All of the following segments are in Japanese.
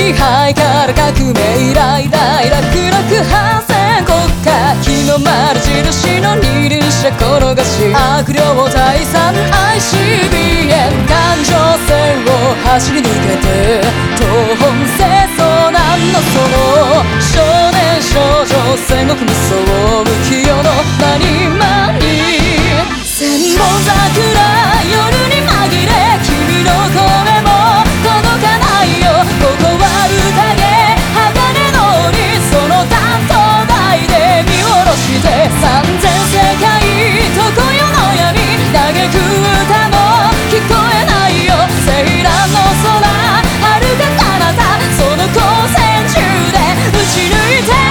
に灰から革命以来大楽々反戦国家日の丸印の二輪車転がし悪霊退散 ICBM 環状線を走り抜けて東本清掃なんのその少年少女戦国無双浮世の間に間に千本桜夜に紛れ君の声も届かないよここは宴鋼の檻その担当台で見下ろして三千世界常世の闇嘆く歌も聞こえないよ青蘭の空遥か彼方その光線中で打ち抜いて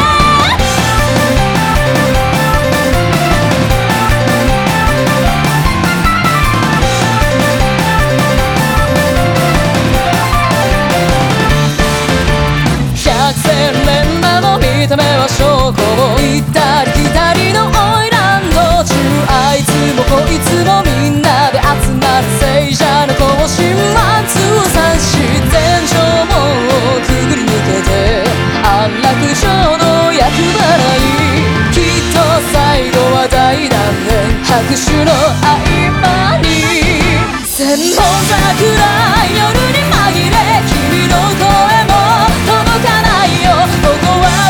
見た目は証拠を行ったり来たりのオイランド中あいつもこいつもみんなで集まる聖者の行進ワンツー三四天井門をくぐり抜けて安楽町の厄払いきっと最後は大断念拍手の合間に千本桜夜に紛れ君の声も届かないよここは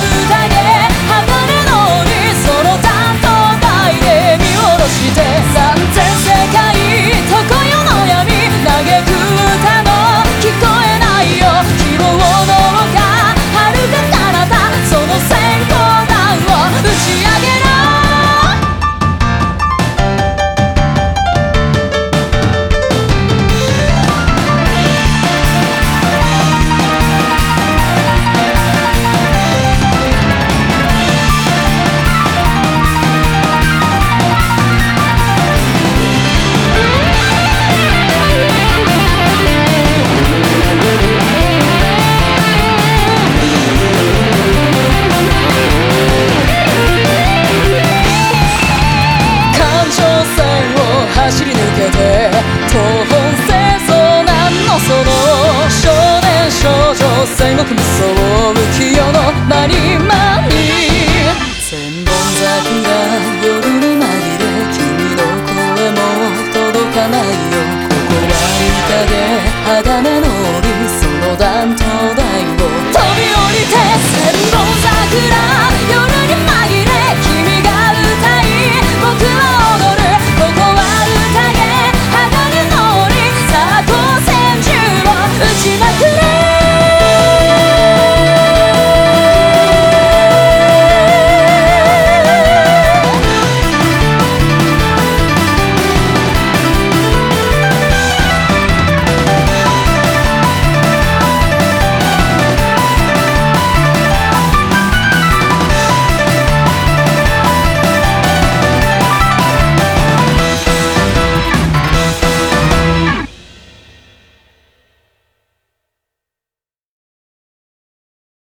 三千世界常世の闇嘆く歌も聞こえないよ希望の丘遥か彼方その閃光弾を打ち上げろ走り抜けて東本清掃なんのその少年少女戦国無双浮世の間に間に